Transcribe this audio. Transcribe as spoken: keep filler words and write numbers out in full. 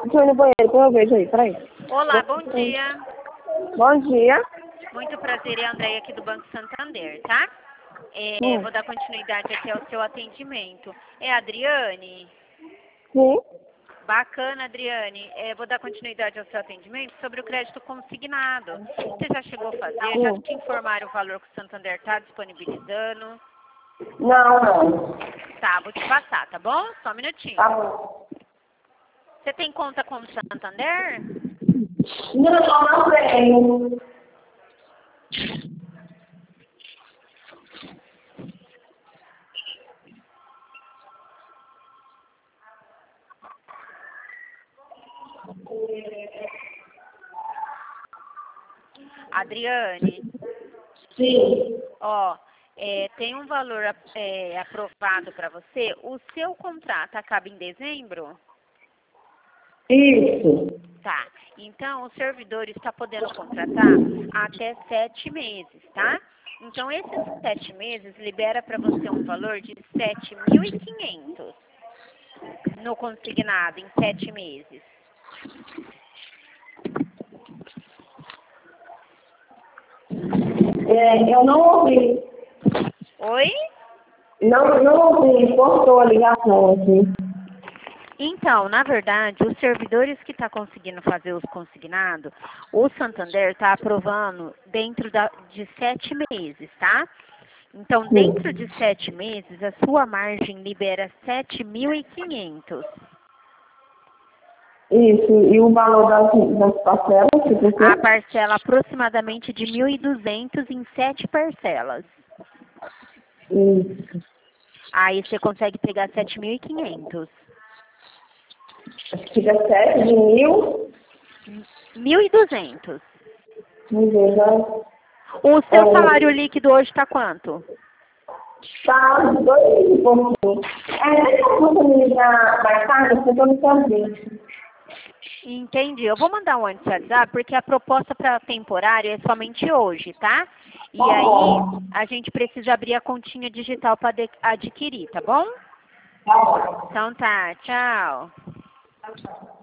Deixa eu ir no banheiro, como eu vejo aí, peraí. Olá, bom dia. Bom dia. Muito prazer, é a Andréia aqui do Banco Santander, tá? É, Hum. vou dar continuidade aqui ao seu atendimento. É a Adriane? Sim. Bacana, Adriane. É, vou dar continuidade ao seu atendimento sobre o crédito consignado. Você já chegou a fazer? Já Hum. te informaram o valor que o Santander está disponibilizando? Não, não. Tá, vou te passar, tá bom? Só um minutinho. Tá bom. Você tem conta com o Santander? Não, não tenho. Adriane, Sim. ó, é, tem um valor é, aprovado para você. O seu contrato acaba em dezembro? Isso. Tá. Então, o servidor está podendo contratar até sete meses, tá? Então, esses sete meses libera para você um valor de sete mil e quinhentos no consignado em sete meses. É, eu não ouvi. Oi? Não, não ouvi. Cortou a ligação aqui. Então, na verdade, os servidores que estão conseguindo fazer os consignados, o Santander está aprovando dentro da, de sete meses, tá? Então, dentro de sete meses, a sua margem libera sete mil e quinhentos. Isso. E o valor das, das parcelas? Tipo A assim? parcela aproximadamente de mil e duzentos em sete parcelas. Isso. Aí você consegue pegar sete mil e quinhentos. Acho que fica sete de mil. mil e duzentos. Vamos ver, já. O seu É, salário líquido hoje está quanto? tá dois e pouquinho. É, deixa eu você me ligar mais tarde, porque eu tô no serviço. Entendi. Eu vou mandar um antes de WhatsApp, porque a proposta para temporário é somente hoje, tá? E Tá aí, bom. a gente precisa abrir a continha digital para adquirir, tá bom? Tá bom. Então tá, tchau. Tchau, tchau.